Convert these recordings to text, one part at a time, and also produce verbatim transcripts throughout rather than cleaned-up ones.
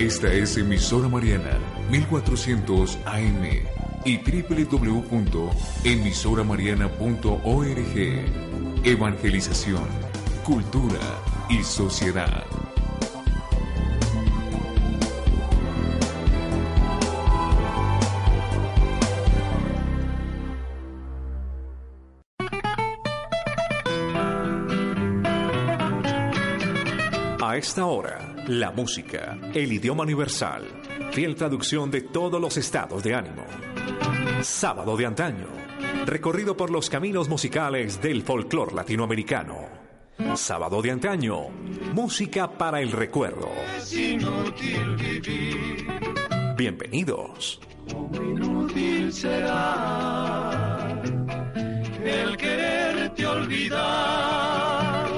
Esta es emisora Mariana mil cuatrocientos A M y doble u doble u doble u punto emisora mariana punto org. Evangelización, cultura y sociedad. A esta hora, la música, el idioma universal, fiel traducción de todos los estados de ánimo. Sábado de antaño, recorrido por los caminos musicales del folclore latinoamericano. Sábado de antaño, música para el recuerdo. Es inútil vivir. Bienvenidos. Como inútil será el quererte olvidar.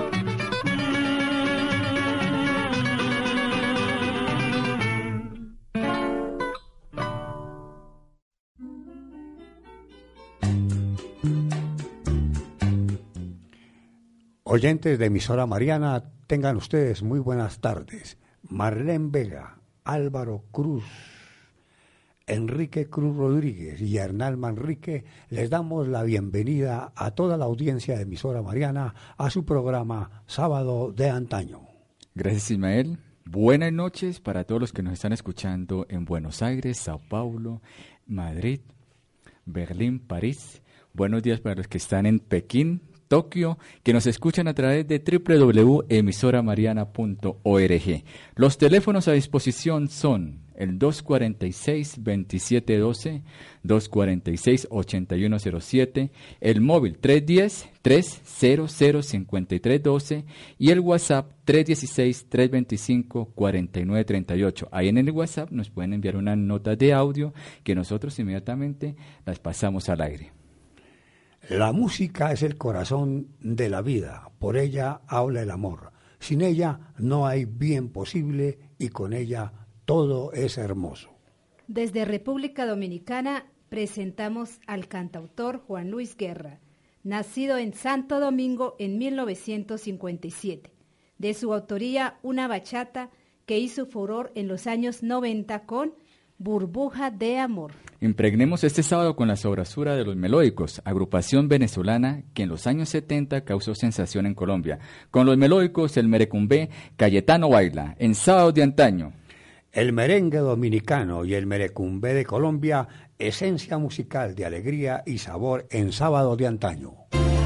Oyentes de emisora Mariana, tengan ustedes muy buenas tardes. Marlene Vega, Álvaro Cruz, Enrique Cruz Rodríguez y Hernán Manrique les damos la bienvenida a toda la audiencia de emisora Mariana a su programa Sábado de Antaño. Gracias, Ismael. Buenas noches para todos los que nos están escuchando en Buenos Aires, Sao Paulo, Madrid, Berlín, París. Buenos días para los que están en Pekín, Tokio, que nos escuchan a través de doble u doble u doble u punto emisora mariana punto org. Los teléfonos a disposición son el dos cuarenta y seis, veintisiete doce, dos cuarenta y seis, ochenta y uno cero siete, el móvil tres uno cero, tres cero cero, cinco tres uno dos y el WhatsApp tres uno seis, tres dos cinco, cuatro nueve tres ocho. Ahí en el WhatsApp nos pueden enviar una nota de audio que nosotros inmediatamente las pasamos al aire. La música es el corazón de la vida, por ella habla el amor. Sin ella no hay bien posible y con ella todo es hermoso. Desde República Dominicana presentamos al cantautor Juan Luis Guerra, nacido en Santo Domingo en mil novecientos cincuenta y siete. De su autoría, una bachata que hizo furor en los años noventa con Burbuja de Amor. Impregnemos este sábado con la sabrosura de Los Melódicos, agrupación venezolana que en los años setenta causó sensación en Colombia. Con Los Melódicos, el merecumbé Cayetano baila, en Sábado de Antaño. El merengue dominicano y el merecumbé de Colombia, esencia musical de alegría y sabor en Sábado de Antaño.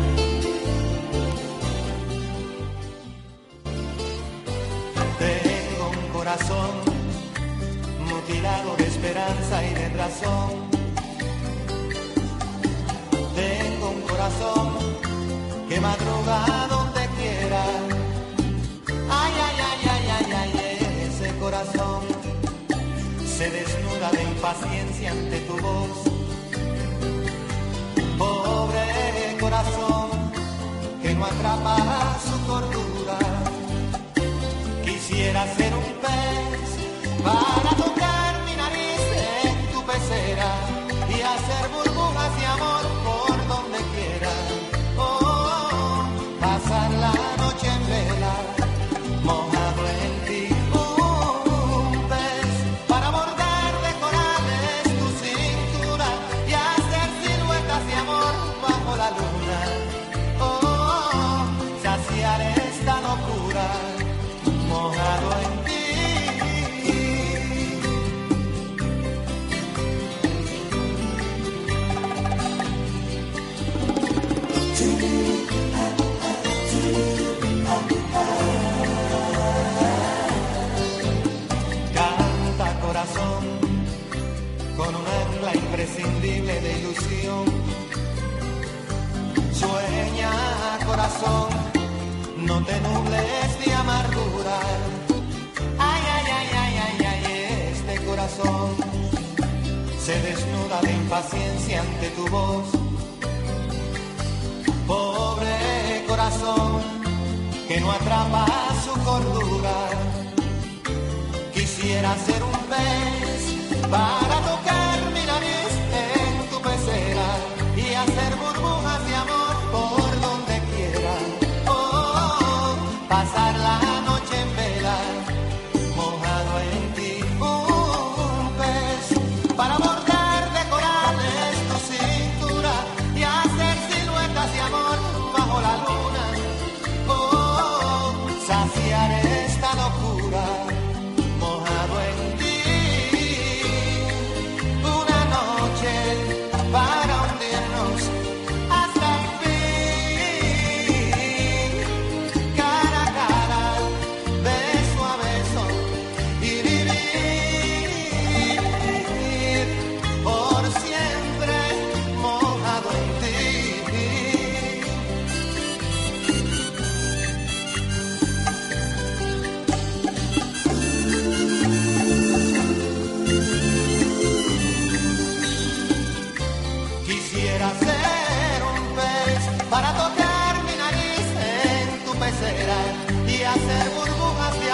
Tengo un corazón mutilado de esperanza y de razón. Tengo un corazón que madruga donde quiera. Ay, ay, ay, ay, ay, ay, ese corazón se desnuda de impaciencia ante tu voz. Pobre corazón que no atrapa su cordura. Quisiera ser un pez para tocar mi nariz en tu pecera y hacer burbujas de amor por donde quiera. Oh, oh, oh, pasar la noche en vela, mojado en ti. Un pez para bordar de corales tu cintura y hacer siluetas de amor bajo la luna. Oh, oh, oh, saciar esta locura, mojado en ti. Canta corazón con un ancla imprescindible de ilusión. Sueña corazón, no te nubles de amargura. Ay, ay, ay, ay, ay, ay, este corazón se desnuda de impaciencia ante tu voz. Pobre corazón que no atrapa su cordura. Quisiera ser un pez para tocar mi nariz en tu pecera y hacer burbujas de amor por donde quiera. Oh, oh, oh, pasar la noche en vela, mojado en ti.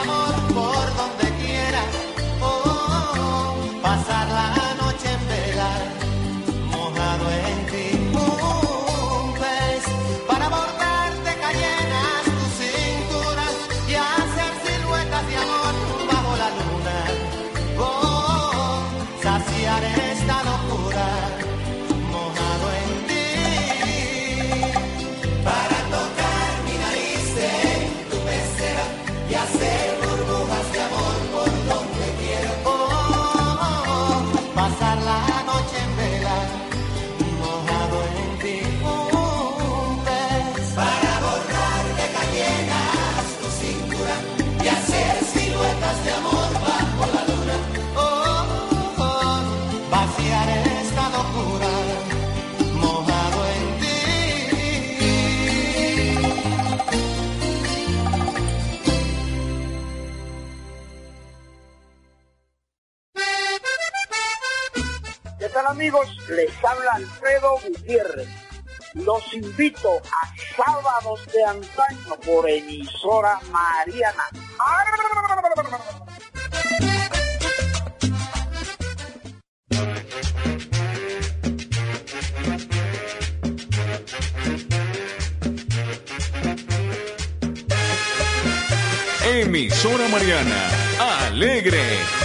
amor por donde quiera. Oh, oh, oh, pasar la noche en vela, mojado en ti. Un pez para bordarte cayenas tu cintura y hacer siluetas de amor bajo la luna. Oh, oh, oh, saciar esta locura, mojado en ti. Para tocar mi nariz en tu pecera y hacer burbujas de amor por donde quiera. Oh, oh, oh, pasar la noche en vela, mojado en ti. Un pez para borrar de cayenas tu cintura y hacer siluetas de amor bajo la luna. Oh, oh, oh, vaciar esta locura, mojado en ti. ¿Qué tal, amigos? Les habla Alfredo Gutiérrez. Los invito a Sábados de Antaño por Emisora Mariana. Emisora Mariana, alegre.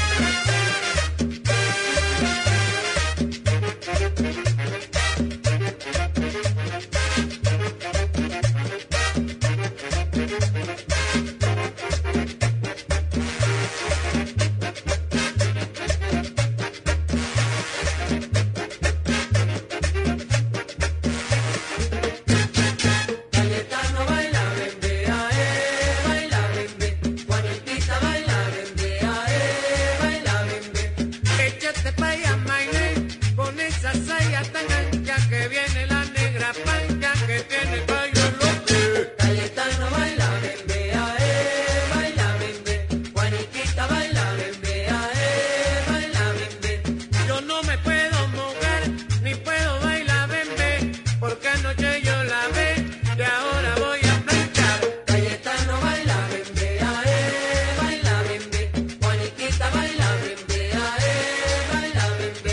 Cayetano baila bembe, ae, baila bembe. Juanitita baila bembe, ae, baila bembe. Échate pa' allá, Maine, con esa saya tan ancha que viene la negra pancha que tiene callo en los pies. Cayetano baila bembe, ae, baila bembe. Juanitita baila bembe, ae, baila bembe. Yo no me puedo mover, ni puedo bailar bembe, porque anoche yo la ve, y ahora voy a planchar. Cayetano baila bembe, ae, baila bembe. Juanitita baila bembe, ae, baila bembe.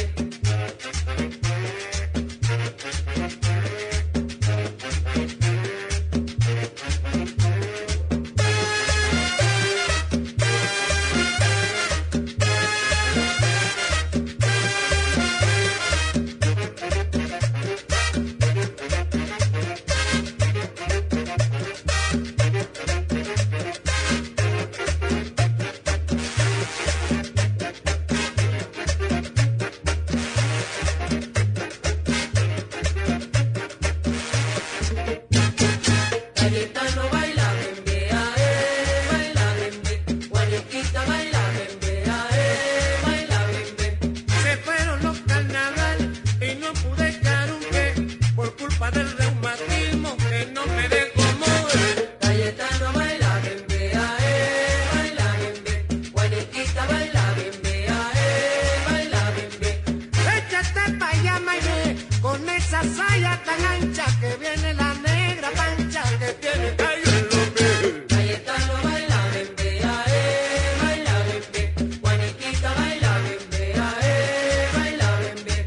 Cayetano baila bembe, ae, baila bembe. Juanitita baila bembe, ae, baila bembe. Se fueron los carnavales y no pude echar un pie por culpa del reumatismo que no me dejó mover. Cayetano baila bembe, ae, baila bembe. Juanitita baila bembe, ae, baila bembe. Échate pa' allá, Maine, con esa saya tan ancha que viene la negra pancha que tiene callo en los pies. Cayetano baila bembe, ae, baila bembe. Juanitita baila bembe, ae, baila bembe.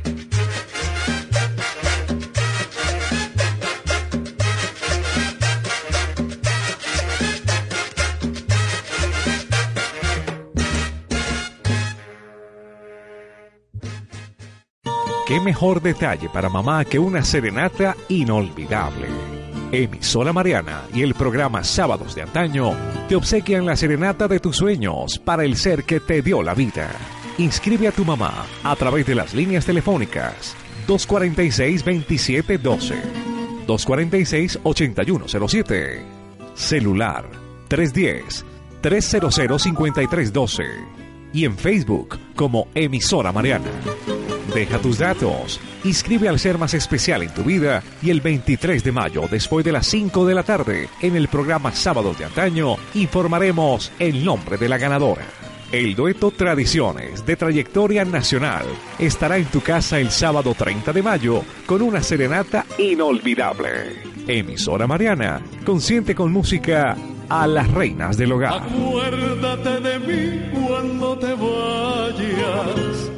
Qué mejor detalle para mamá que una serenata inolvidable. Emisora Mariana y el programa Sábados de Antaño te obsequian la serenata de tus sueños para el ser que te dio la vida. Inscribe a tu mamá a través de las líneas telefónicas dos cuatro seis, veintisiete doce, dos cuatro seis, ochenta y uno cero siete, celular tres uno cero, tres cero cero, cinco tres uno dos y en Facebook como Emisora Mariana. Deja tus datos, inscribe al ser más especial en tu vida y el veintitrés de mayo, después de las cinco de la tarde, en el programa Sábados de Antaño, informaremos el nombre de la ganadora. El dueto Tradiciones, de trayectoria nacional, estará en tu casa el sábado treinta de mayo con una serenata inolvidable. Emisora Mariana, consciente con música a las reinas del hogar. Acuérdate de mí cuando te vayas.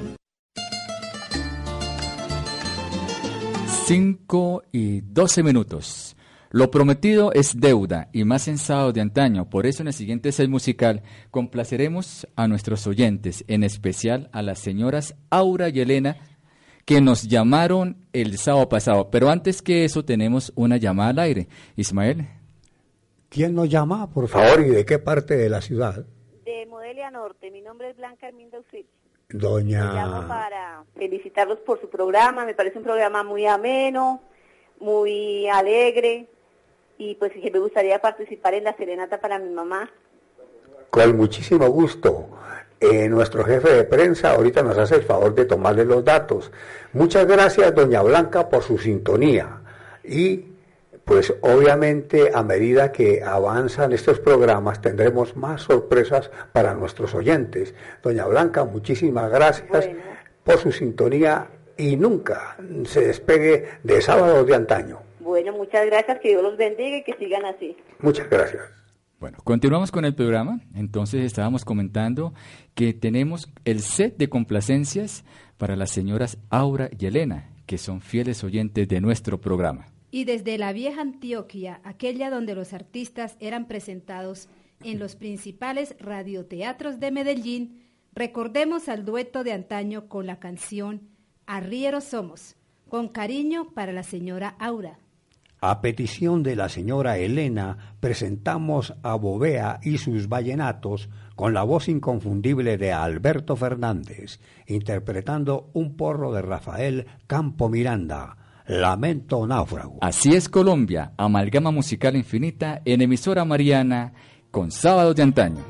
cinco y doce minutos. Lo prometido es deuda, y más en sábado de antaño. Por eso en el siguiente set musical complaceremos a nuestros oyentes, en especial a las señoras Aura y Elena, que nos llamaron el sábado pasado. Pero antes que eso tenemos una llamada al aire. Ismael. ¿Quién nos llama, por favor, y de qué parte de la ciudad? De Modelia Norte. Mi nombre es Blanca Herminda Usich. Doña... Me llamo para felicitarlos por su programa. Me parece un programa muy ameno, muy alegre, y pues que me gustaría participar en la serenata para mi mamá. Con muchísimo gusto. Eh, nuestro jefe de prensa ahorita nos hace el favor de tomarle los datos. Muchas gracias, doña Blanca, por su sintonía. Y pues obviamente a medida que avanzan estos programas tendremos más sorpresas para nuestros oyentes. Doña Blanca, muchísimas gracias bueno. por su sintonía y nunca se despegue de Sábados de Antaño. Bueno, muchas gracias, que Dios los bendiga y que sigan así. Muchas gracias. Bueno, continuamos con el programa. Entonces estábamos comentando que tenemos el set de complacencias para las señoras Aura y Elena, que son fieles oyentes de nuestro programa. Y desde la vieja Antioquia, aquella donde los artistas eran presentados en los principales radioteatros de Medellín, recordemos al dueto de antaño con la canción Arrieros Somos, con cariño para la señora Aura. A petición de la señora Elena, presentamos a Bovea y sus vallenatos con la voz inconfundible de Alberto Fernández, interpretando un porro de Rafael Campo Miranda, Lamento Náufrago. Así es Colombia, amalgama musical infinita en emisora mariana con Sábados de Antaño.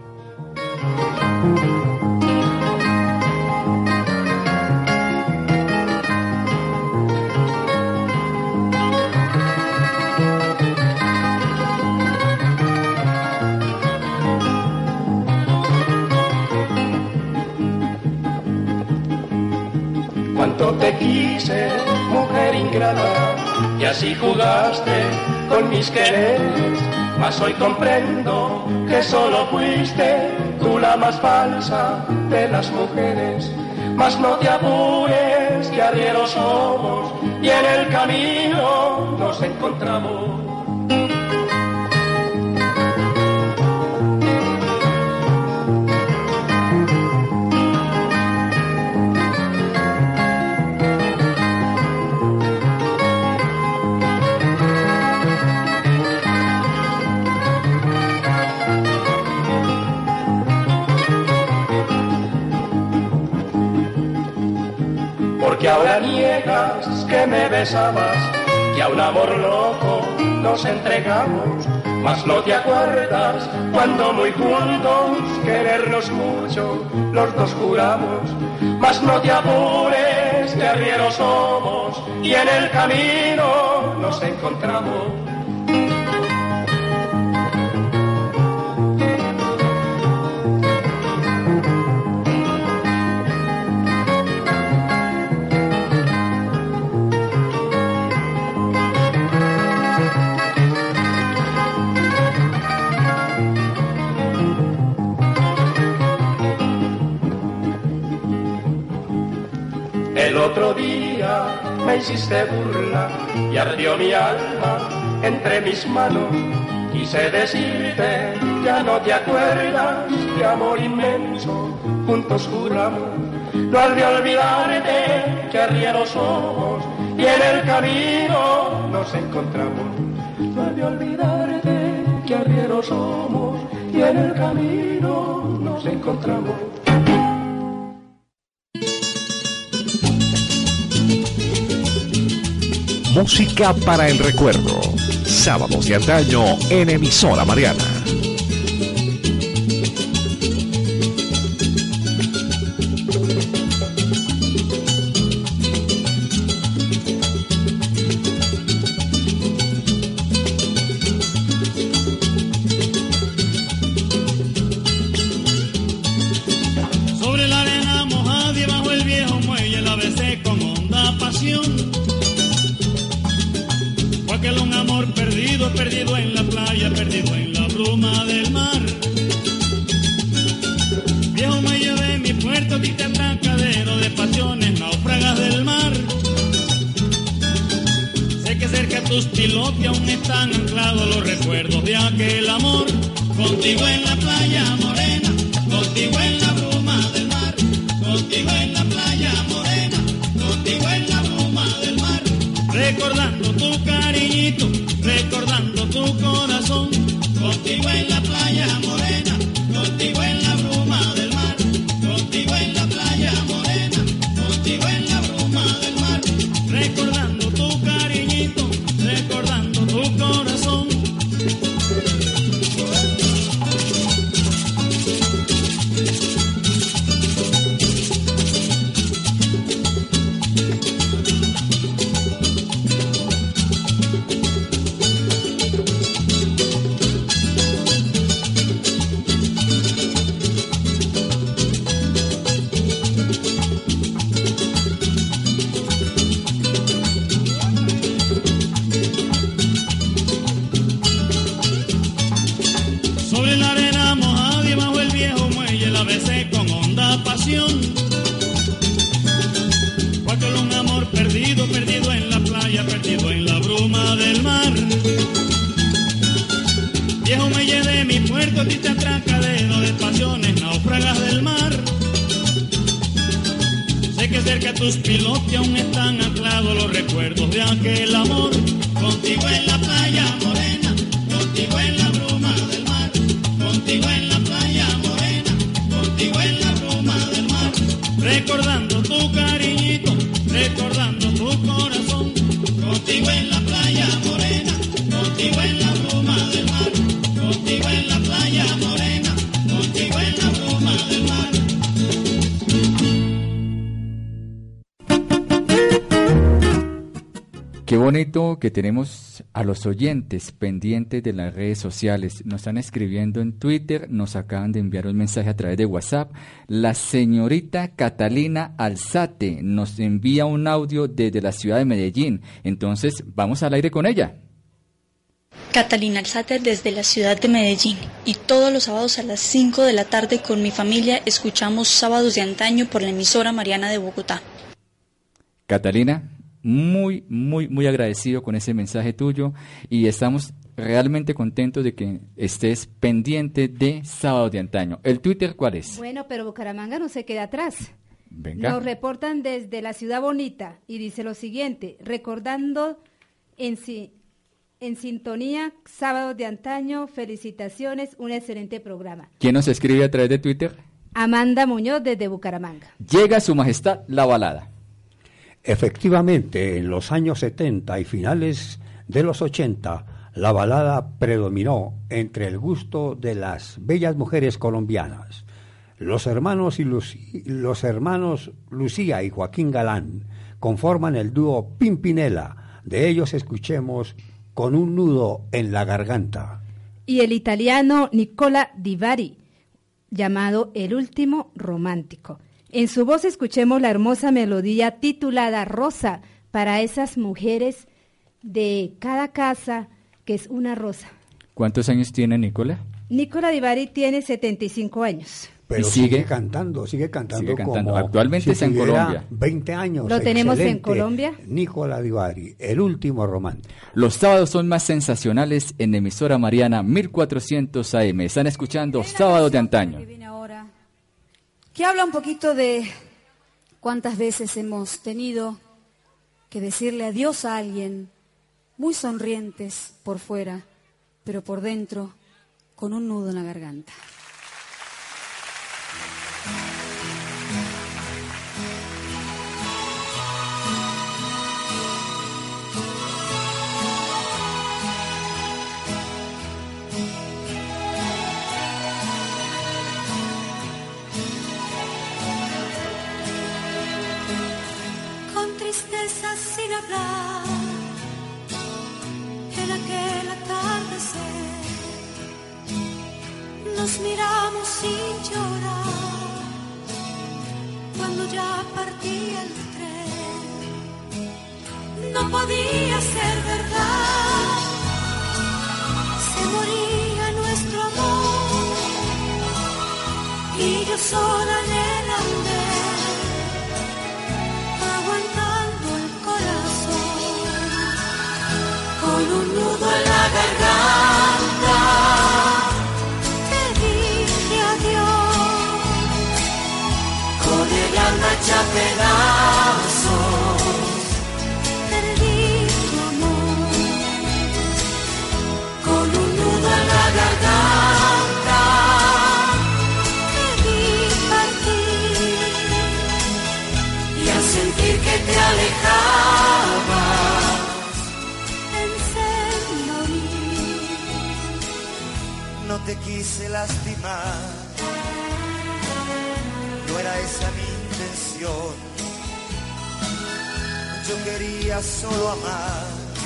Cuánto te quise, mujer ingrata, y así jugaste con mis quereres, mas hoy comprendo que solo fuiste tú la más falsa de las mujeres. Mas no te apures, que arrieros somos, y en el camino nos encontramos. Que ahora niegas que me besabas, que a un amor loco nos entregamos, mas no te acuerdas cuando muy juntos querernos mucho los dos juramos. Mas no te apures, que arrieros somos, y en el camino nos encontramos. El otro día me hiciste burla y ardió mi alma entre mis manos. Quise decirte, ya no te acuerdas, de amor inmenso, juntos juramos. No has de olvidarte que arrieros somos y en el camino nos encontramos. No has de olvidarte que arrieros somos y en el camino nos encontramos. Música para el recuerdo. Sábados de Antaño en emisora mariana. Sobre la arena mojada y bajo el viejo muelle la besé con honda pasión. Aquel un amor perdido, perdido en la playa, perdido en la bruma. bruma del mar. Viejo muelle de mi puerto, tite atracadero de pasiones, náufragas del mar. Sé que cerca tus pilotes aún están anclados los recuerdos de aquel amor. Contigo en la playa morena, contigo en la bruma del mar, contigo en la playa morena, contigo en la bruma del mar. Recordando tu cariñito, recordando tu corazón, contigo en la playa morena, contigo en la bruma del mar, contigo en la playa morena, contigo en la bruma del mar. Recordando tu cariñito, recordando tu corazón. Sobre la arena mojada y bajo el viejo muelle la besé con honda pasión. Fue aquel un amor perdido, perdido en la playa, perdido en la bruma del mar. Viejo muelle de mi puerto, tite atracadero de pasiones, náufragas del mar. Sé que cerca tus pilotes aún están anclados los recuerdos de aquel amor. Contigo en la playa morena, contigo en la bruma del mar, contigo en la playa morena, contigo en la bruma del mar. Recordando tu cariñito, recordando tu corazón, contigo en la playa morena, contigo en la bruma del mar, contigo en la playa morena, contigo en la bruma del mar. Qué bonito que tenemos a los oyentes pendientes de las redes sociales. Nos están escribiendo en Twitter, nos acaban de enviar un mensaje a través de WhatsApp. La señorita Catalina Alzate nos envía un audio desde la ciudad de Medellín. Entonces, vamos al aire con ella. Catalina Alzate desde la ciudad de Medellín. Y todos los sábados a las cinco de la tarde con mi familia escuchamos Sábados de Antaño por la emisora Mariana de Bogotá. Catalina, muy, muy, muy agradecido con ese mensaje tuyo y estamos realmente contentos de que estés pendiente de Sábado de Antaño. ¿El Twitter cuál es? Bueno, pero Bucaramanga no se queda atrás. Venga. Nos reportan desde la ciudad bonita y dice lo siguiente, recordando en, si, en sintonía Sábados de Antaño, felicitaciones, un excelente programa. ¿Quién nos escribe a través de Twitter? Amanda Muñoz desde Bucaramanga. Llega Su Majestad la balada. Efectivamente, en los años setenta y finales de los ochenta, la balada predominó entre el gusto de las bellas mujeres colombianas. Los hermanos, y Luci- los hermanos Lucía y Joaquín Galán conforman el dúo Pimpinela. De ellos escuchemos Con un nudo en la garganta. Y el italiano Nicola Di Bari, llamado El último romántico. En su voz escuchemos la hermosa melodía titulada Rosa, para esas mujeres de cada casa, que es una rosa. ¿Cuántos años tiene Nicola? Nicola Di Bari tiene setenta y cinco años. Pero ¿Y sigue? sigue cantando, sigue cantando, Sigue cantando. como Actualmente si está en tuviera Colombia. veinte años. Lo tenemos en Excelente. Colombia. Nicola Di Bari, El último romántico. Los sábados son más sensacionales en emisora Mariana mil cuatrocientos A M. Están escuchando Sábados de Antaño. Que viene ahora, que habla un poquito de cuántas veces hemos tenido que decirle adiós a alguien muy sonrientes por fuera, pero por dentro con un nudo en la garganta. Tristeza sin hablar, en aquel atardecer nos miramos sin llorar, cuando ya partía el tren, no podía ser verdad, se moría nuestro yo sola en el andén, aguantando el corazón, con un nudo en la garganta, te dije adiós, con el alma hecha pedazos, perdí tu amor, con un nudo en la garganta, te vi partir, y al sentir que te alejabas, pensé en morir. No te quise lastimar, no era esa mi intención. Yo quería solo amar,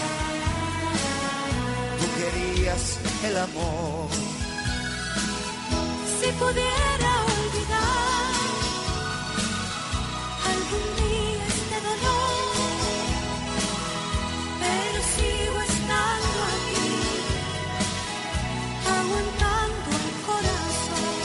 tú querías el amor. Si pudiera olvidar algún día este dolor, pero sigo estando aquí, aguantando el corazón,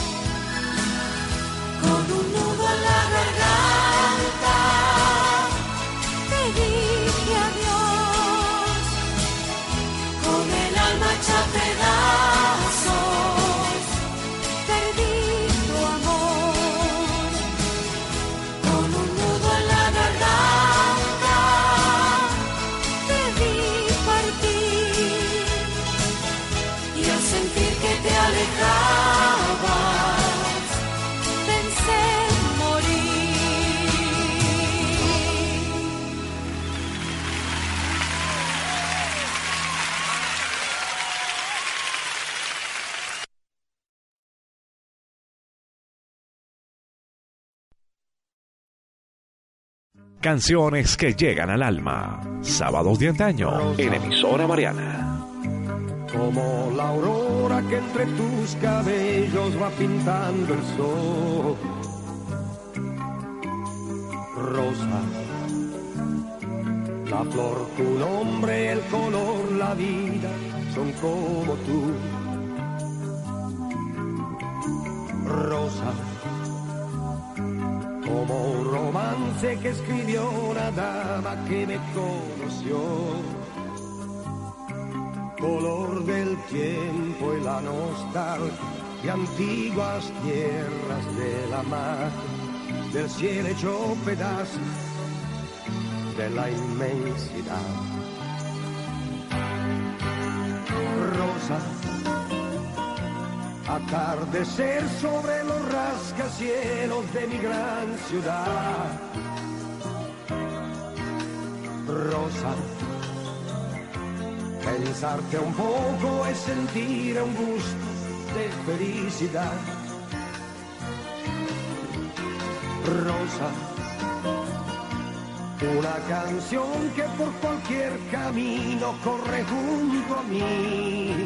con un nudo en la garganta, te dije adiós, con el alma hecha pedazos, perdí tu amor, con un nudo en la garganta, te vi partir, y al sentir que te alejabas, pensé en morir. Canciones que llegan al alma. Sábados de antaño en Emisora Mariana. Como la aurora que entre tus cabellos va pintando el sol. Rosa, la flor, tu nombre, el color, la vida son como tú. Rosa, como un romance que escribió una dama que me conoció. Color del tiempo y la nostalgia de antiguas tierras de la mar, del cielo hecho pedazos, de la inmensidad. Rosa, atardecer sobre los rascacielos de mi gran ciudad. Rosa, pensarte un poco es sentir un gusto de felicidad. Rosa, una canción que por cualquier camino corre junto a mí.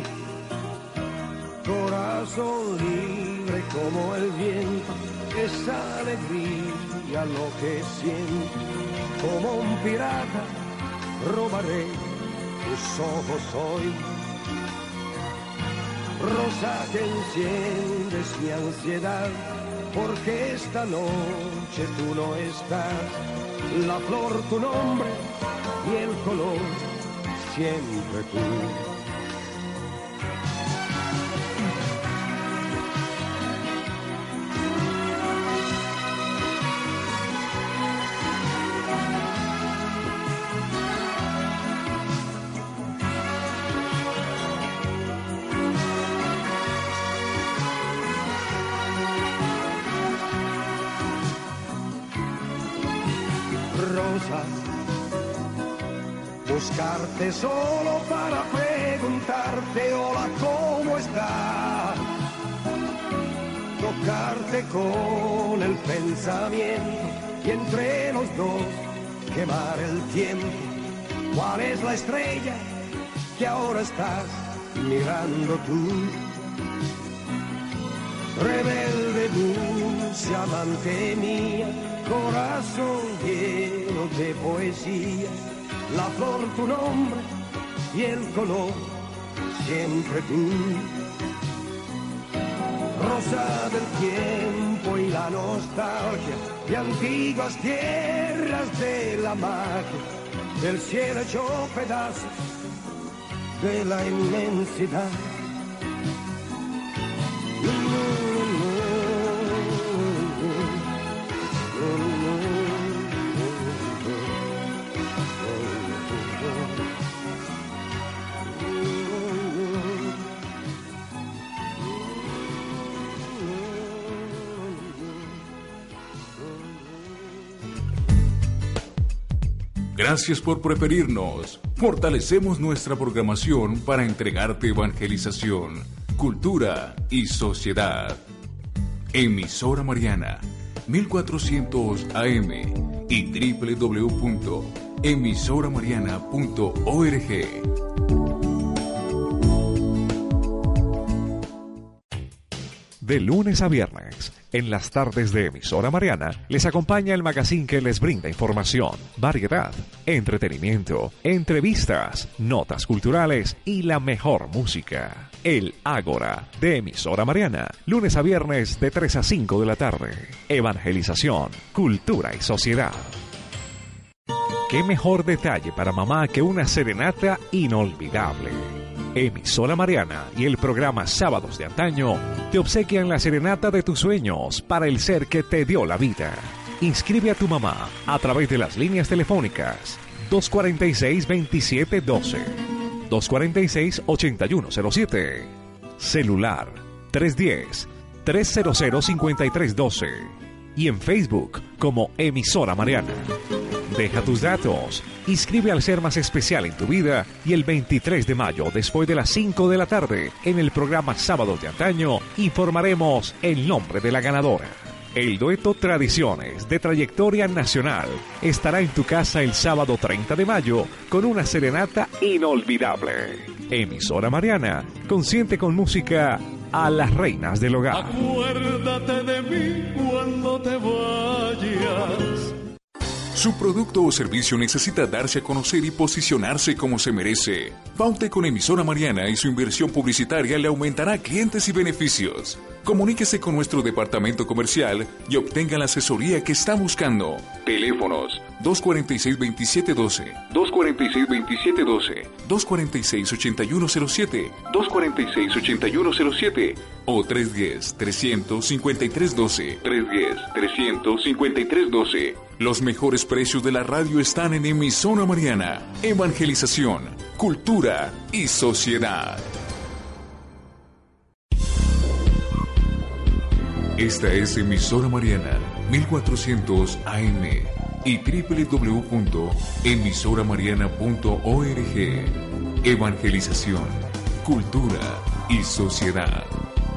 Corazón libre como el viento, esa alegría lo que siento. Como un pirata robaré tus ojos hoy. Rosa, que enciendes mi ansiedad, porque esta noche tú no estás. La flor, tu nombre, y el color, siempre tú. Buscarte solo para preguntarte hola, ¿cómo estás? Tocarte con el pensamiento y entre los dos quemar el tiempo. ¿Cuál es la estrella que ahora estás mirando tú? Rebelde, dulce, amante mía, corazón lleno de poesía. La flor, tu nombre, y el color, siempre tú. Rosa del tiempo y la nostalgia de antiguas tierras de la magia, del cielo hecho pedazos de la inmensidad. Gracias por preferirnos. Fortalecemos nuestra programación para entregarte evangelización, cultura y sociedad. Emisora Mariana, mil cuatrocientos A M y doble u doble u doble u punto emisora mariana punto org. De lunes a viernes, en las tardes de Emisora Mariana, les acompaña el magazine que les brinda información, variedad, entretenimiento, entrevistas, notas culturales y la mejor música. El Ágora de Emisora Mariana, lunes a viernes de tres a cinco de la tarde. Evangelización, cultura y sociedad. ¿Qué mejor detalle para mamá que una serenata inolvidable? Emisora Mariana y el programa Sábados de Antaño te obsequian la serenata de tus sueños para el ser que te dio la vida. Inscribe a tu mamá a través de las líneas telefónicas dos cuarenta y seis, veintisiete doce, dos cuarenta y seis, ochenta y uno cero siete, celular tres diez, trescientos cincuenta y tres doce y en Facebook como Emisora Mariana. Deja tus datos, inscribe al ser más especial en tu vida y el veintitrés de mayo, después de las cinco de la tarde, en el programa Sábados de Antaño, informaremos el nombre de la ganadora. El dueto Tradiciones, de trayectoria nacional, estará en tu casa el sábado treinta de mayo con una serenata inolvidable. Emisora Mariana, consciente con música a las reinas del hogar. Acuérdate de mí cuando te vayas. Su producto o servicio necesita darse a conocer y posicionarse como se merece. Paute con Emisora Mariana y su inversión publicitaria le aumentará clientes y beneficios. Comuníquese con nuestro departamento comercial y obtenga la asesoría que está buscando. Teléfonos dos cuarenta y seis, veintisiete doce, dos cuarenta y seis, veintisiete doce, dos cuarenta y seis, ochenta y uno cero siete, dos cuarenta y seis, ochenta y uno cero siete o tres diez, trescientos cincuenta y tres doce, tres diez, trescientos cincuenta y tres doce. Los mejores precios de la radio están en Emisora Mariana. Evangelización, cultura y sociedad. Esta es Emisora Mariana, mil cuatrocientos A M y doble u doble u doble u punto emisora mariana punto org. Evangelización, cultura y sociedad.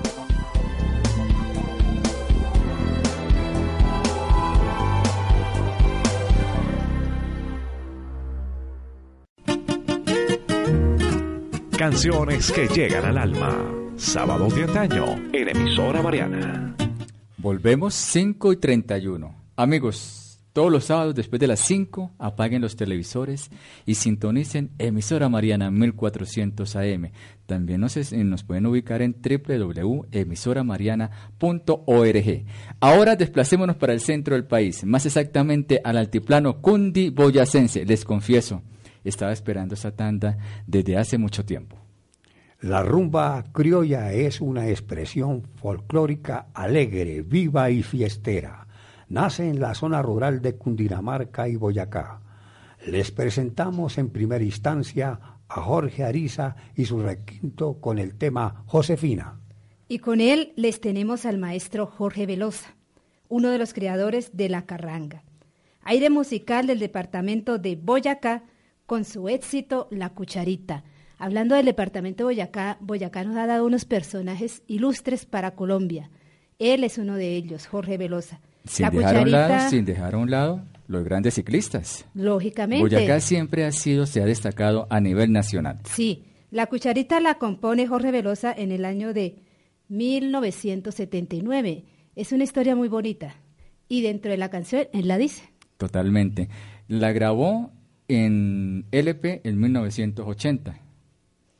Canciones que llegan al alma. Sábados de Antaño en Emisora Mariana. Volvemos cinco y treinta y uno. Amigos, todos los sábados después de las cinco apaguen los televisores y sintonicen Emisora Mariana mil cuatrocientos A M. También nos, nos pueden ubicar en doble u doble u doble u punto emisora mariana punto org. Ahora desplacémonos para el centro del país, más exactamente al altiplano cundiboyacense. Les confieso, estaba esperando esa tanda desde hace mucho tiempo. La rumba criolla es una expresión folclórica alegre, viva y fiestera. Nace en la zona rural de Cundinamarca y Boyacá. Les presentamos en primera instancia a Jorge Ariza y su requinto con el tema Josefina. Y con él les tenemos al maestro Jorge Velosa, uno de los creadores de la carranga, aire musical del departamento de Boyacá, con su éxito La Cucharita. Hablando del departamento de Boyacá, Boyacá nos ha dado unos personajes ilustres para Colombia. Él es uno de ellos, Jorge Velosa. Sin, La dejar, Cucharita, a un lado, sin dejar a un lado los grandes ciclistas. Lógicamente. Boyacá siempre ha sido, se ha destacado a nivel nacional. Sí, La Cucharita la compone Jorge Velosa en el año de mil novecientos setenta y nueve. Es una historia muy bonita. Y dentro de la canción, él la dice. Totalmente. La grabó en L P en mil novecientos ochenta.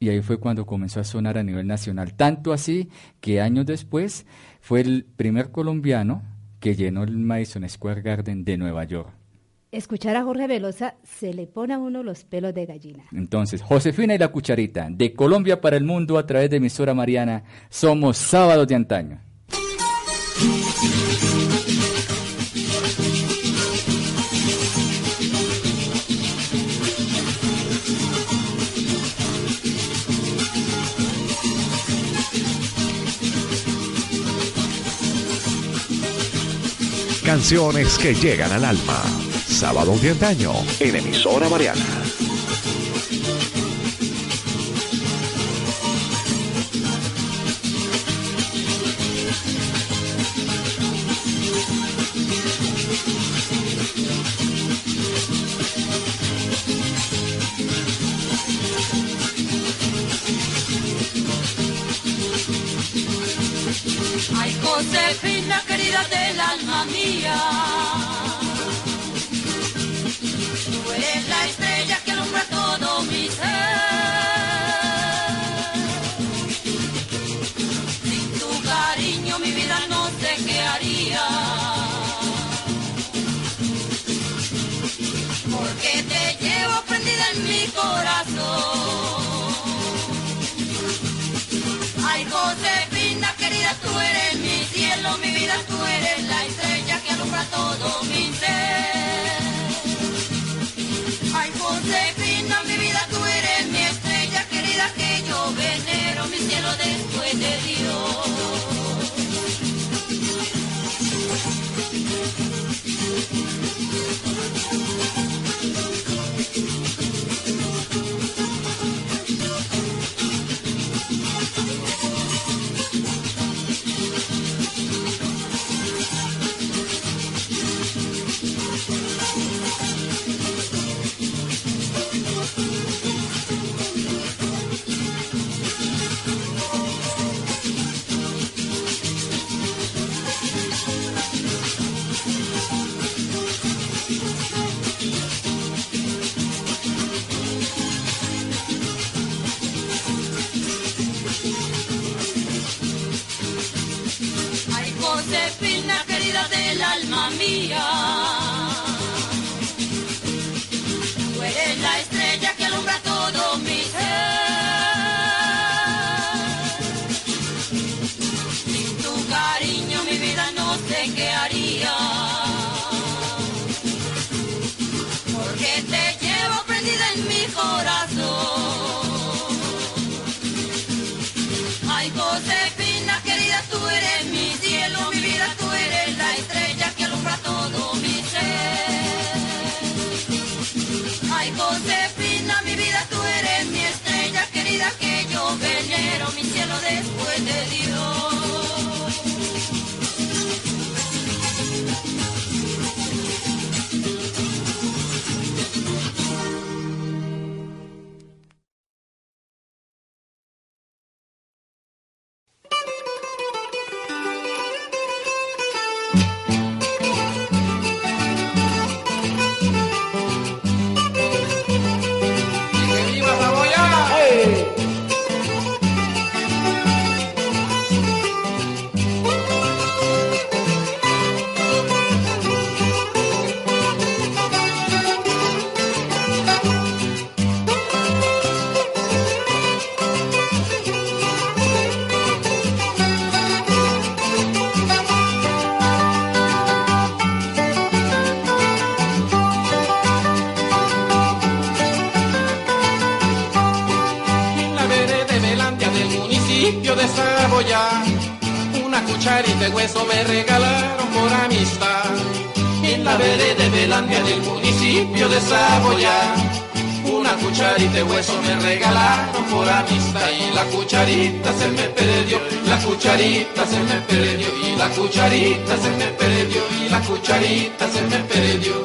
y ahí fue cuando comenzó a sonar a nivel nacional. Tanto así que años después fue el primer colombiano que llenó el Madison Square Garden de Nueva York. Escuchar a Jorge Velosa se le pone a uno los pelos de gallina. Entonces, Josefina y la Cucharita, de Colombia para el mundo a través de emisora Mariana, somos Sábados de Antaño. Canciones que llegan al alma. Sábados de Antaño en emisora Mariana. Ay, Josefina, querida del alma mía, tú eres la estrella que alumbra todo mi ser. Sin tu cariño mi vida no sé qué haría, porque te llevo prendida en mi corazón. Ay, Josefina, querida, tú eres mi cielo, mi vida, tú eres la estrella que alumbra todo mi ser. Ay, Josefina, mi vida, tú eres mi estrella querida que yo venero, mi cielo después de Dios. Josefina, querida del alma mía, tú eres la estrella que alumbra todo mi ser. Sin tu cariño mi vida no sé qué haría, porque te llevo prendida en mi corazón. Ay, Josefina, querida, tú eres mi cielo, mi vida, tú eres la estrella que alumbra todo mi ser. Ay, Josefina, mi vida, tú eres mi estrella querida que yo venero, mi cielo después de Dios. De Saboya, una cucharita de hueso me regalaron por amistad. En la vereda de Belandia del municipio de Saboya, una cucharita de hueso me regalaron por amistad. Y la cucharita se me perdió, la cucharita se me perdió, y la cucharita se me perdió, y la cucharita se me perdió.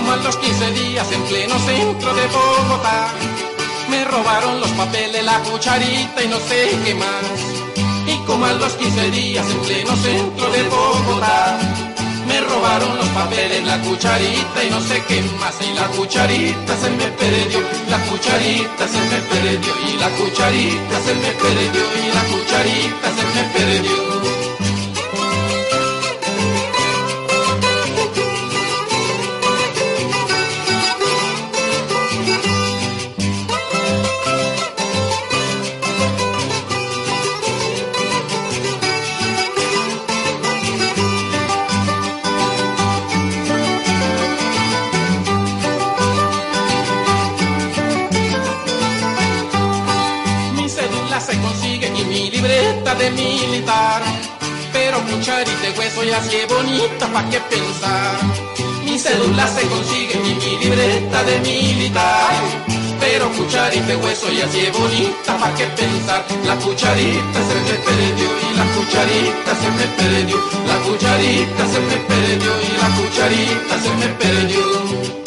como a los quince días en pleno centro de Bogotá. Me robaron los papeles, la cucharita y no sé qué más. Y como a los quince días en pleno centro de Bogotá. Me robaron los papeles, la cucharita y no sé qué más. Y la cucharita se me perdió, la cucharita se me perdió. Y la cucharita se me perdió, y la cucharita se me perdió. De militar, pero cucharita y hueso y así es bonita, pa' qué pensar. Mi cédula se consigue y mi libreta de militar, pero cucharita y hueso y así es bonita, pa' qué pensar. La cucharita se me perdió y la cucharita se me perdió, la cucharita se me perdió y la cucharita se me perdió.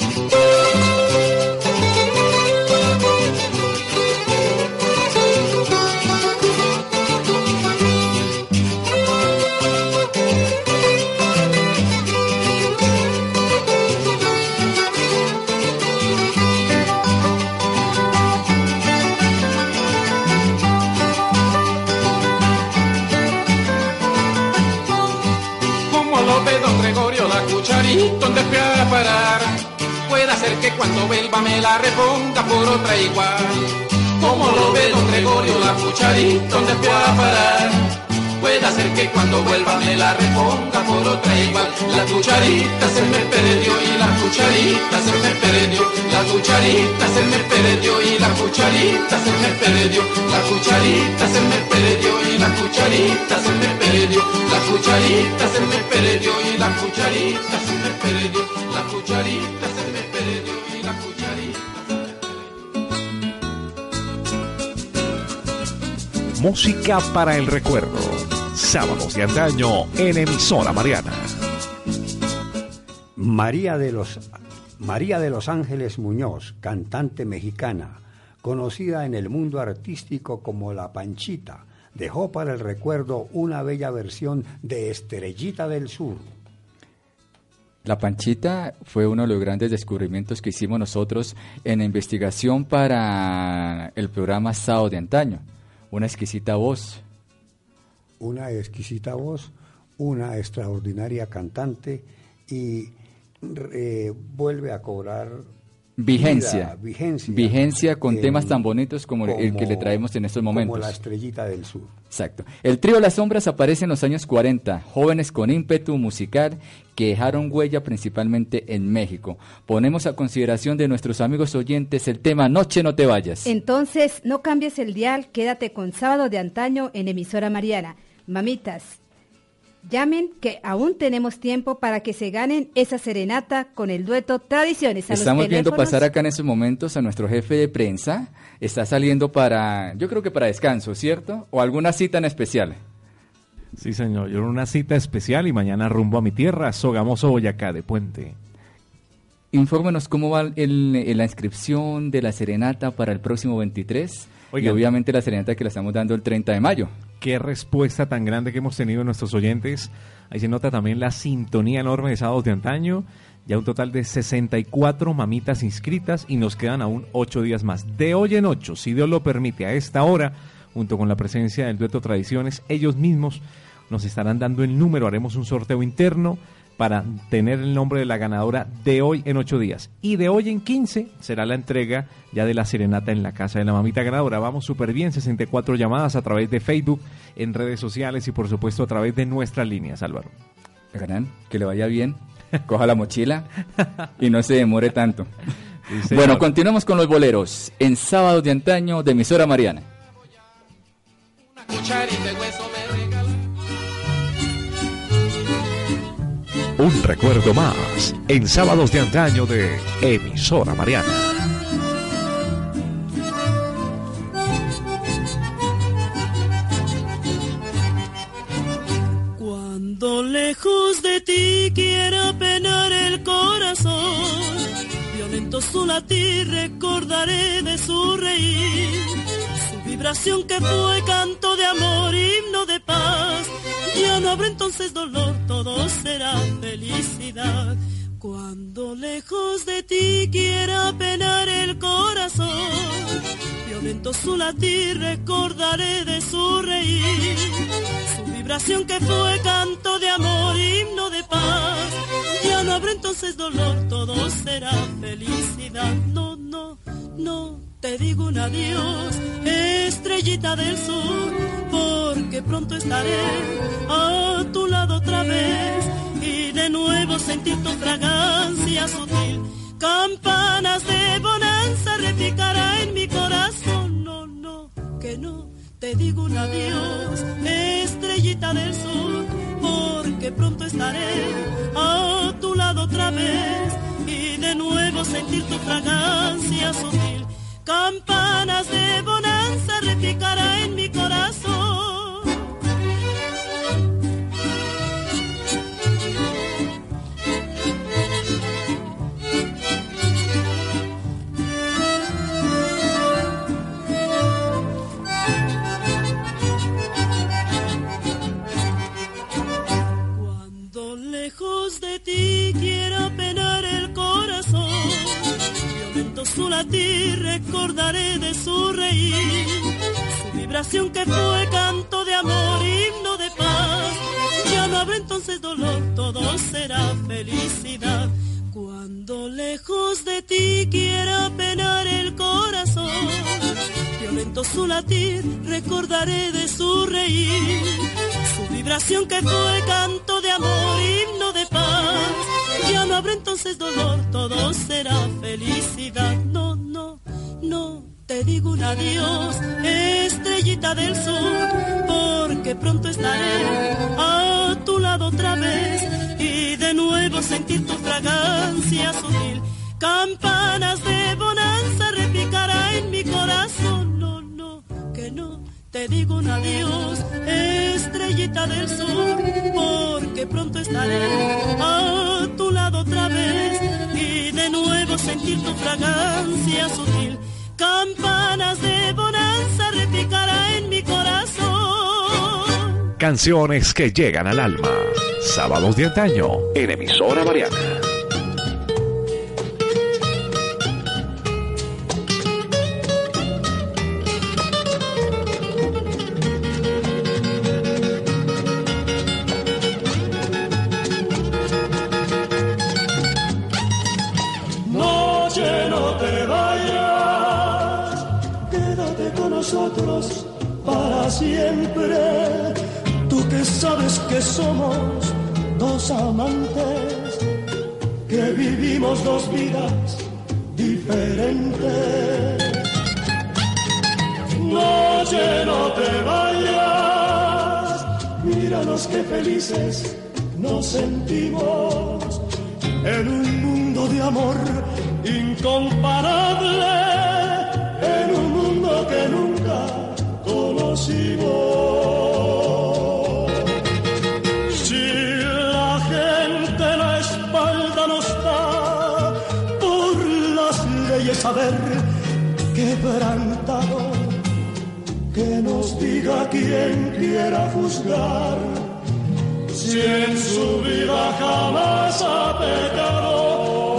¿Dónde fui a parar? Puede ser que cuando vuelva me la reponga por otra igual. Como lo ve don Gregorio, la cucharita, ¿dónde fui a parar? Puede ser que cuando vuelva me la reponga por otra igual. La cucharita se me perdió y la cucharita se me perdió. La cucharita se me perdió y la cucharita se me perdió. La cucharita se me perdió y la cucharita se me perdió. La cucharita se me perdió y la cucharita se me perdió. La cucharita se me perdió y la cucharita se me perdió. Música para el recuerdo. Sábados de antaño en Emisora Mariana. María de los María de los Ángeles Muñoz, cantante mexicana, conocida en el mundo artístico como La Panchita, dejó para el recuerdo una bella versión de Estrellita del Sur. La Panchita fue uno de los grandes descubrimientos que hicimos nosotros en la investigación para el programa Sábado de Antaño. Una exquisita voz. Una exquisita voz, una extraordinaria cantante y eh, vuelve a cobrar vigencia, vida, vigencia, vigencia con en, temas tan bonitos como, como el que le traemos en estos momentos. Como La Estrellita del Sur. Exacto. El trío Las Sombras aparece en los años cuarenta, jóvenes con ímpetu musical que dejaron huella principalmente en México. Ponemos a consideración de nuestros amigos oyentes el tema Noche no te vayas. Entonces, no cambies el dial, quédate con Sábado de Antaño en Emisora Mariana. Mamitas, llamen que aún tenemos tiempo para que se ganen esa serenata con el dueto Tradiciones. A Estamos los viendo pasar acá en estos momentos a nuestro jefe de prensa. Está saliendo para, yo creo que para descanso, ¿cierto? ¿O alguna cita en especial? Sí, señor. Yo en una cita especial y mañana rumbo a mi tierra, Sogamoso, Boyacá, de Puente. Infórmenos cómo va el, el, la inscripción de la serenata para el próximo veintitrés. Oigan, y obviamente la serenata que la estamos dando el treinta de mayo. Qué respuesta tan grande que hemos tenido en nuestros oyentes. Ahí se nota también la sintonía enorme de Sábados de Antaño. Ya un total de sesenta y cuatro mamitas inscritas y nos quedan aún ocho días más. De hoy en ocho, si Dios lo permite, a esta hora, junto con la presencia del dueto Tradiciones, ellos mismos nos estarán dando el número. Haremos un sorteo interno para tener el nombre de la ganadora de hoy en ocho días. Y de hoy en quince será la entrega ya de la serenata en la casa de la mamita ganadora. Vamos súper bien, sesenta y cuatro llamadas a través de Facebook, en redes sociales y por supuesto a través de nuestras líneas, Álvaro. Gran, que le vaya bien, coja la mochila y no se demore tanto. Sí, bueno, continuamos con los boleros en Sábados de Antaño de Emisora Mariana. Una cucharita de hueso me regala. Un recuerdo más en Sábados de Antaño de Emisora Mariana. Cuando lejos de ti quiera penar el corazón, Violento su latir, recordaré de su reír, su vibración que fue canto de amor, himno de paz. Ya no habrá entonces dolor, todo será felicidad. Cuando lejos de ti quiera penar el corazón, violento su latir, recordaré de su reír, su vibración que fue canto de amor, himno de paz. Ya no habrá entonces dolor, todo será felicidad. No, no, no te digo un adiós, estrellita del sur, porque pronto estaré a tu lado otra vez y de nuevo sentir tu fragancia sutil. Campanas de bonanza repicará en mi corazón. No, no, que no te digo un adiós, estrellita del sur, porque pronto estaré a tu lado otra vez y de nuevo sentir tu fragancia sutil. Campanas de bonanza repicará en mi corazón. Lejos de ti quiera penar el corazón, violento su latir, recordaré de su reír, su vibración que fue canto de amor, himno de paz. Ya no habrá entonces dolor, todo será felicidad. Cuando lejos de ti quiera penar el corazón, violento su latir, recordaré de su reír, su vibración que fue canto de amor, himno de paz. Ya no habrá entonces dolor, todo será felicidad. No, no, no te digo un adiós, estrellita del sur, porque pronto estaré a tu lado otra vez y de nuevo sentir tu fragancia sutil. Campanas de bonanza repicará en mi corazón. No, no, que no te digo un adiós, estrellita del sur, porque pronto estaré a tu lado otra vez y de nuevo sentir tu fragancia sutil. Campanas de bonanza repicará en mi corazón. Canciones que llegan al alma. Sábados de antaño en Emisora Mariana. Para siempre, tú que sabes que somos dos amantes, que vivimos dos vidas diferentes. Noche, no te vayas, míranos qué felices nos sentimos en un mundo de amor incomparable, en un mundo que nunca conocimos. Si la gente la espalda nos da por las leyes haber quebrantado, que nos diga quien quiera juzgar, si en su vida jamás ha pecado.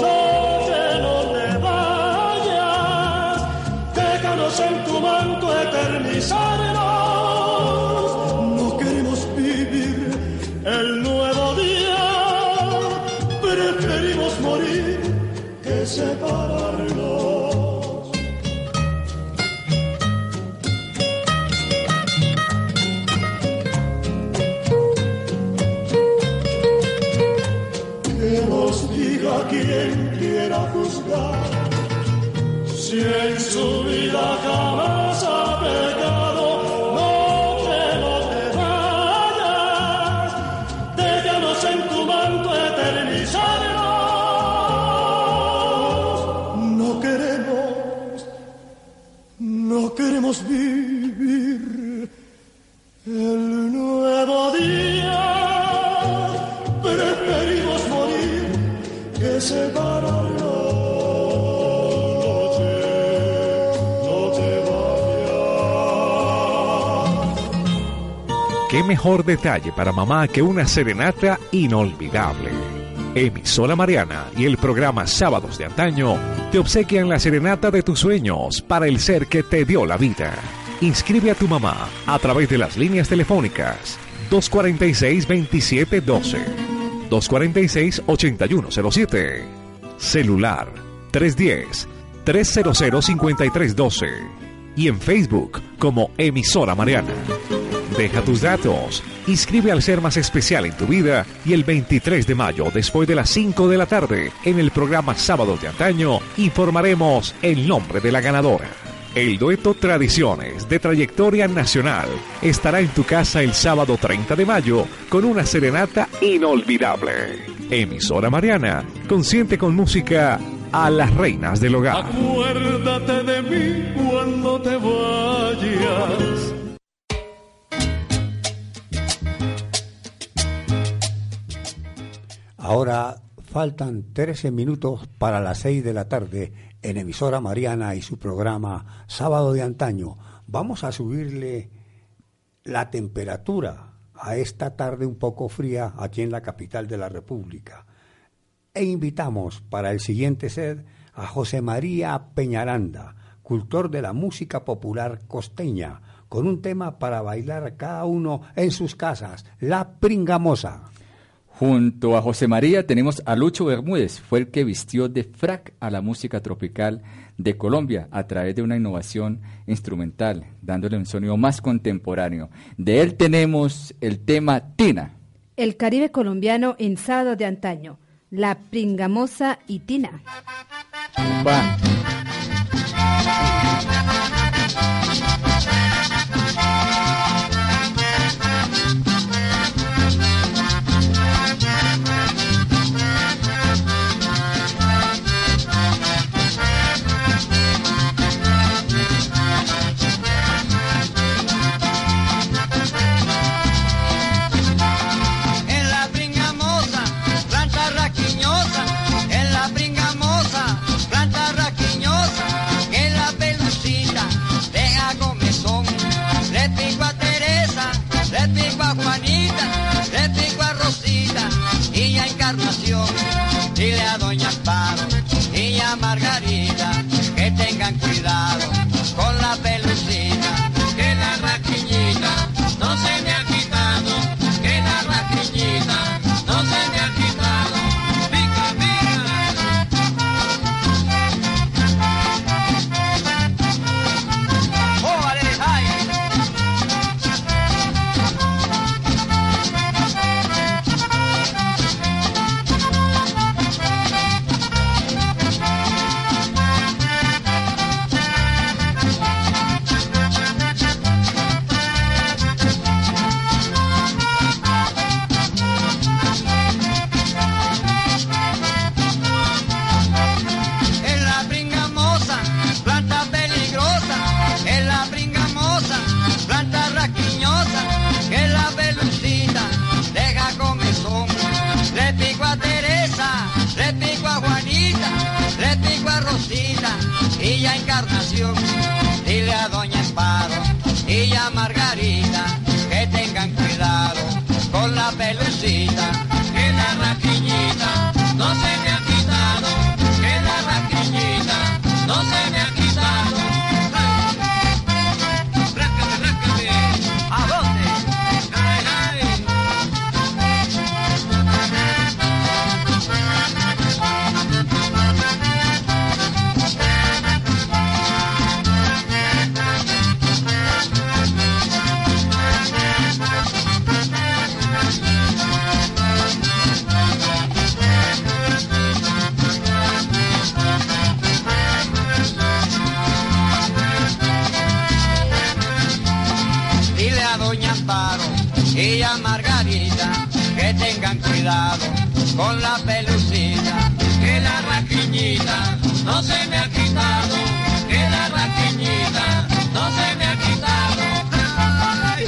En tu manto eternizarnos, no queremos vivir el nuevo día, preferimos morir que separarnos. Que nos diga quien quiera juzgar, si en su vida jamás ha pecado. No te, no te vayas, déjanos en tu manto eternizarnos. No queremos, no queremos vivir el nuevo día, preferimos morir que separarnos. qué mejor detalle para mamá que una serenata inolvidable. Emisora Mariana y el programa Sábados de Antaño te obsequian la serenata de tus sueños para el ser que te dio la vida. Inscribe a tu mamá a través de las líneas telefónicas dos cuatro seis, veintisiete doce, dos cuatro seis, ochenta y uno cero siete, celular tres uno cero, tres cero cero, cinco tres uno dos y en Facebook como Emisora Mariana. Deja tus datos, inscribe al ser más especial en tu vida y el veintitrés de mayo, después de las cinco de la tarde, en el programa Sábados de Antaño, informaremos el nombre de la ganadora. El dueto Tradiciones, de trayectoria nacional, estará en tu casa el sábado treinta de mayo con una serenata inolvidable. Emisora Mariana, consciente con música a las reinas del hogar. Acuérdate de mí cuando te vayas. Ahora faltan trece minutos para las seis de la tarde en Emisora Mariana y su programa Sábado de Antaño. Vamos a subirle la temperatura a esta tarde un poco fría aquí en la capital de la República. E invitamos para el siguiente set a José María Peñaranda, cultor de la música popular costeña, con un tema para bailar cada uno en sus casas, La Pringamosa. Junto a José María tenemos a Lucho Bermúdez, fue el que vistió de frac a la música tropical de Colombia a través de una innovación instrumental, dándole un sonido más contemporáneo. De él tenemos el tema Tina. El Caribe colombiano en Sábado de Antaño, La Pringamosa y Tina. Va. Dile a Doña Amparo y a Margarita que tengan cuidado con la pelucita, que la raquiñita no se me ha quitado, que la raquiñita no se me ha quitado. Pica, pica. ¡Oh, vale, ay! Y ya Encarnación, dile a Doña Amparo y a Margarita que tengan cuidado con la pelucita, que la raquiñita no se me ha quitado, que la raquiñita no se me ha quitado. Ráscame, ráscame. ¿A dónde? Ay, ay. Y a Margarita que tengan cuidado con la pelucita, que la raquiñita no se me ha quitado, que la raquiñita no se me ha quitado. Ay.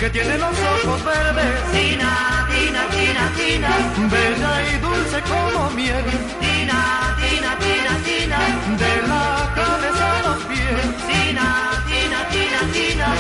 que tiene los ojos verdes, Tina, Tina, Tina, Tina, bella y dulce como miel, Tina, Tina, Tina, Tina, de la cabeza a los pies, Tina, Tina, Tina, Tina.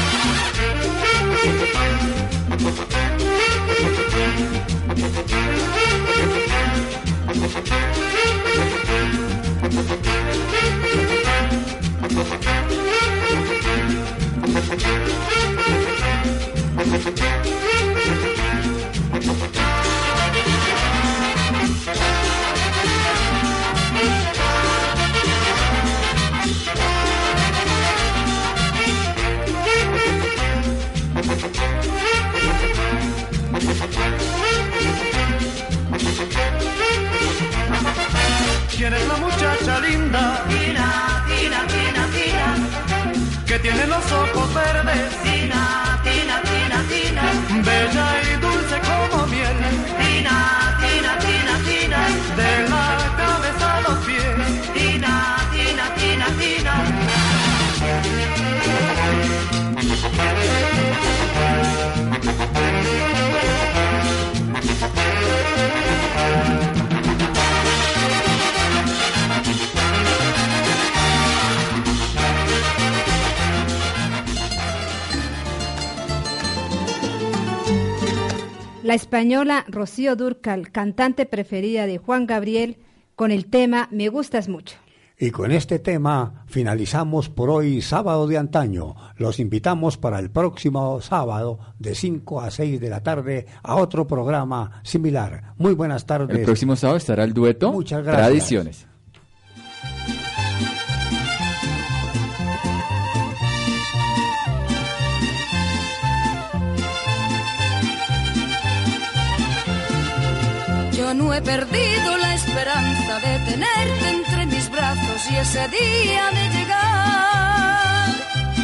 ¿Quién es la muchacha linda? Tina, Tina, Tina, Tina, Que tiene los ojos verdes, Tina, Tina, Tina, Tina, bella y dulce como miel, Tina, Tina, Tina, Tina, de la cabeza a los pies, Tina, Tina, Tina, Tina. La española Rocío Dúrcal, cantante preferida de Juan Gabriel, con el tema Me gustas mucho. Y con este tema finalizamos por hoy Sábado de Antaño. Los invitamos para el próximo sábado de cinco a seis de la tarde a otro programa similar. Muy buenas tardes. El próximo sábado estará el dueto Muchas gracias. Tradiciones. Yo no he perdido la esperanza de tenerte entre mis brazos y ese día de llegar.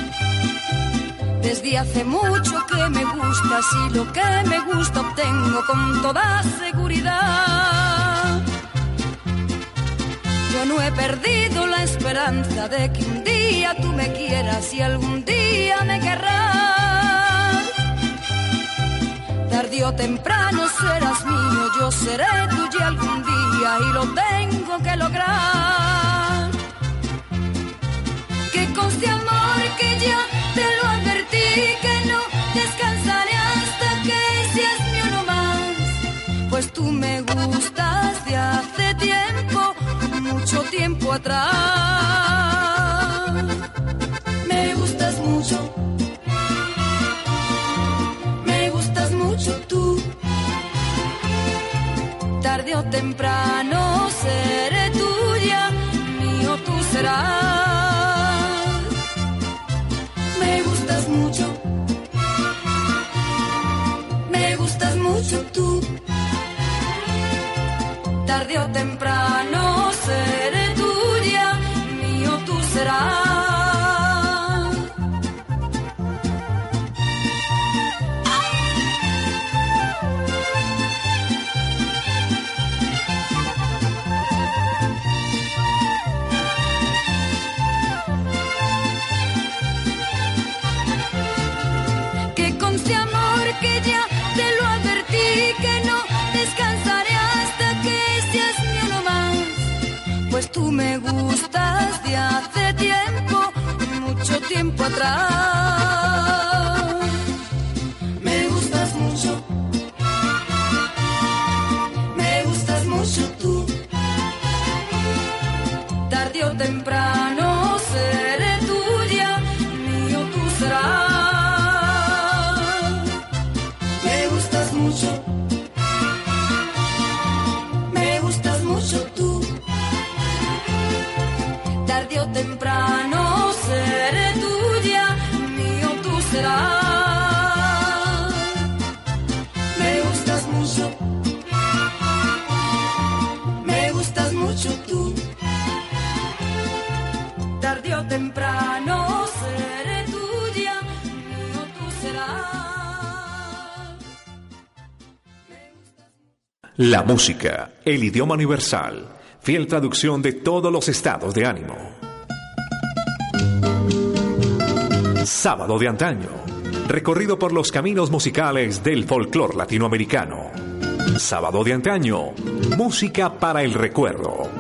Desde hace mucho que me gustas y lo que me gusta obtengo con toda seguridad. Yo no he perdido la esperanza de que un día tú me quieras y algún día me querrás. Tarde o temprano serás mío, yo seré tuya algún día y lo tengo que lograr. Que conste amor que ya te lo advertí, que no descansaré hasta que seas mi uno más. Pues tú me gustas de hace tiempo, mucho tiempo atrás. Me gustas mucho. Mucho tú, tarde o temprano seré tuya, mío tú serás. Me gustas mucho, me gustas mucho tú, tarde o temprano seré tuya, mío tú serás. Que ya te lo advertí, que no descansaré hasta que seas mi uno más. Pues tú me gustas de hace tiempo, mucho tiempo atrás. Me gustas mucho, me gustas mucho tú. Tarde o temprano seré tuya, mío tú serás. Mucho. Me gustas mucho tú, tarde o temprano seré tuya, mío tú serás. Me gustas mucho, me gustas mucho tú, tarde o temprano seré tuya, mío tú serás. La música, el idioma universal, fiel traducción de todos los estados de ánimo. Sábado de Antaño, recorrido por los caminos musicales del folclor latinoamericano. Sábado de antaño, música para el recuerdo.